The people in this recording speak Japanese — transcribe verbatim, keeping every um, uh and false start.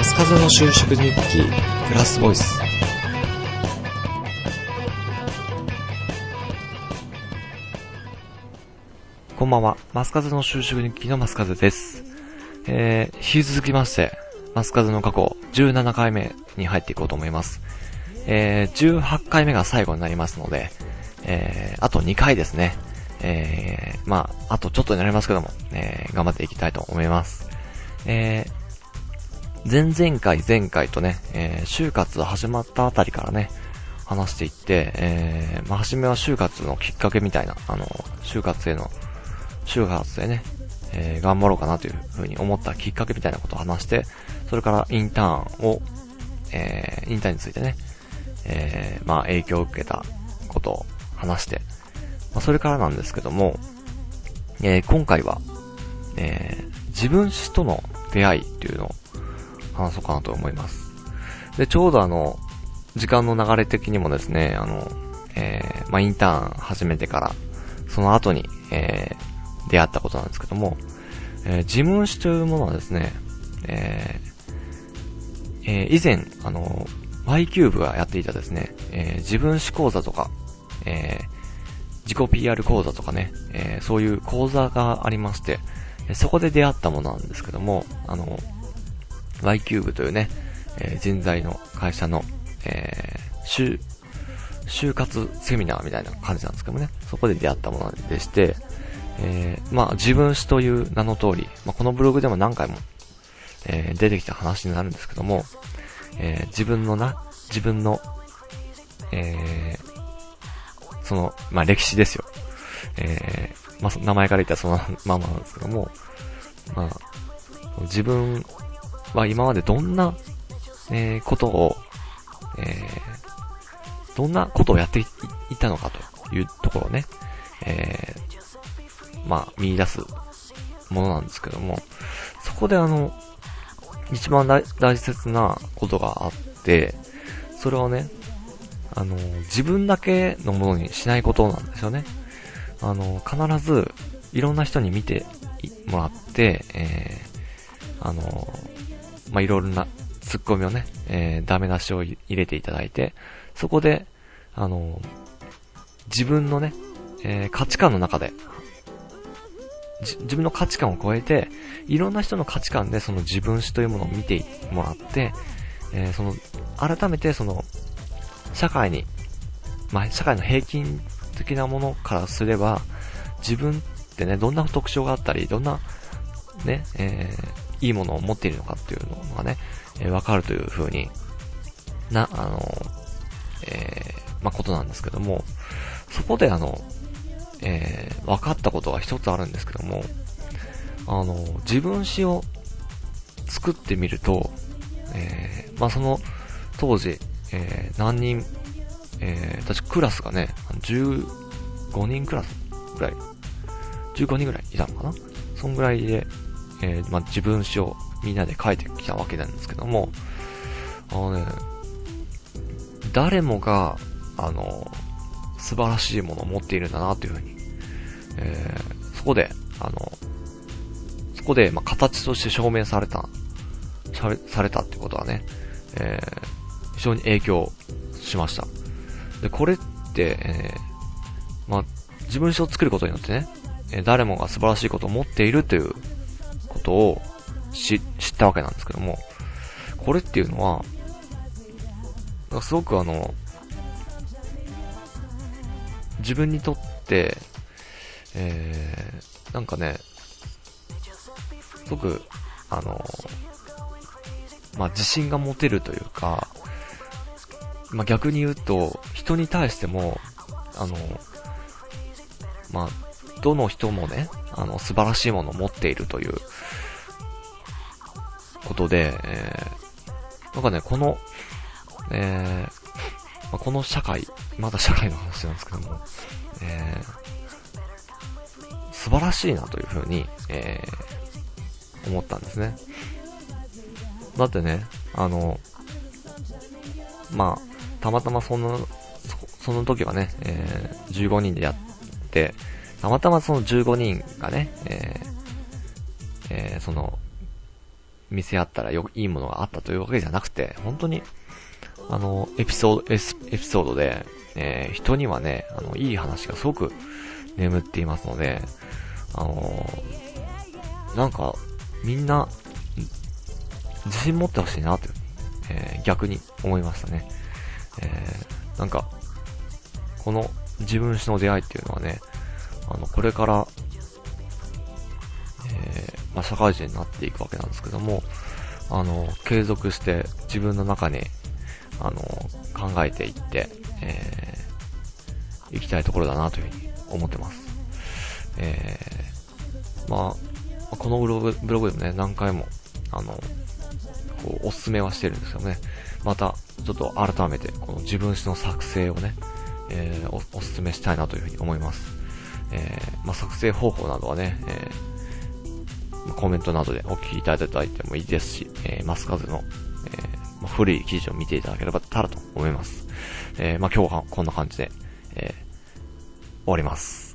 マスカズの就職日記プラスボイス。こんばんは、マスカズの就職日記のマスカズです。えー、引き続きましてマスカズの過去じゅうななかいめに入っていこうと思います。えー、じゅうはちかいめが最後になりますので、えー、あとにかいですね。えー、まああとちょっとになりますけども、えー、頑張っていきたいと思います。えー、前々回前回とね、えー、就活始まったあたりからね話していって、えー、まあ初めは就活のきっかけみたいな、あの就活への就活でね、えー、頑張ろうかなというふうに思ったきっかけみたいなことを話して、それからインターンを、えー、インターンについてね、えー、まあ影響を受けたことを話して、まあ、それからなんですけども、えー、今回は、えー、自分史との出会いっていうのを話そうかなと思います。で、ちょうどあの時間の流れ的にもですね、あの、えー、まあインターン始めてからその後に、えー出会ったことなんですけども、えー、自分史というものはですね、えーえー、以前あの Y キューブがやっていたですね、えー、自分史講座とか、えー、自己 ピーアール 講座とかね、えー、そういう講座がありまして、そこで出会ったものなんですけども、あの Y キューブというね、えー、人材の会社の、えー、就就活セミナーみたいな感じなんですけどもね、そこで出会ったものでして、えー、まあ自分史という名の通り、まあ、このブログでも何回も、えー、出てきた話になるんですけども、えー、自分のな自分の、えー、そのまあ歴史ですよ。えー、まあ名前から言ったらそのままなんですけども、まあ自分は今までどんな、えー、ことを、えー、どんなことをやっていったのかというところをね、えーまあ、見出すものなんですけども、そこであの、一番大、大切なことがあって、それはね、あの、自分だけのものにしないことなんですよね。あの、必ず、いろんな人に見てもらって、えー、あの、まあ、いろいろなツッコミをね、えー、ダメ出しを入れていただいて、そこで、あの、自分のね、えー、価値観の中で、自分の価値観を超えて、いろんな人の価値観でその自分史というものを見てもらって、えー、その、改めてその、社会に、まあ、社会の平均的なものからすれば、自分ってね、どんな特徴があったり、どんな、ね、えー、いいものを持っているのかっていうのがね、えー、わかるという風にな、あの、えー、まあ、ことなんですけども、そこであの、えー、分かったことが一つあるんですけども、あの、自分史を作ってみると、えー、まあ、その当時、えー、何人、えー、確かクラスがね、じゅうごにんクラスぐらい、じゅうごにんぐらいいたのかな？そんぐらいで、えー、まあ、自分史をみんなで書いてきたわけなんですけども、あのね、誰もが、あの、素晴らしいものを持っているんだなというふうに、えー、そこであのそこでまあ形として証明されたされたってことはね、えー、非常に影響しました。でこれって、えー、まあ自分史を作ることによってね、えー、誰もが素晴らしいことを持っているということを知ったわけなんですけども、これっていうのはすごくあの自分にとって、えー、なんかね、すごく、あの、まあ、自信が持てるというか、まあ、逆に言うと、人に対しても、あの、まあ、どの人もね、あの、素晴らしいものを持っているということで、えー、なんかね、この、えー、まあ、この社会、まだ社会の話なんですけども、えー、素晴らしいなというふうに、えー、思ったんですね。だってね、あの、まあ、たまたまその、そ, その時はね、えー、じゅうごにんでやって、たまたまそのじゅうごにんがね、えーえー、その、 店あったらよくいいものがあったというわけじゃなくて、本当に、あの、エピソード、エスエピソードで、えー、人にはね、あの、いい話がすごく眠っていますので、あのー、なんか、みんな、自信持ってほしいなと、えー、逆に思いましたね。えー、なんか、この自分史の出会いっていうのはね、あの、これから、えー、まあ、社会人になっていくわけなんですけども、あの、継続して自分の中に、あの、考えていって、えー、行きたいところだなというふうに思ってます。えー、まあ、このブログ、ブログでもね、何回も、あの、こう、おすすめはしてるんですよね。また、ちょっと改めて、この自分史の作成をね、えー、お、おすすめしたいなというふうに思います。えー、まあ、作成方法などはね、えー、コメントなどでお聞きいただいてもいいですし、えー、マスカズの、えー、まあ、古い記事を見ていただければたらと思います。えー、まあ、今日はこんな感じで、えー、終わります。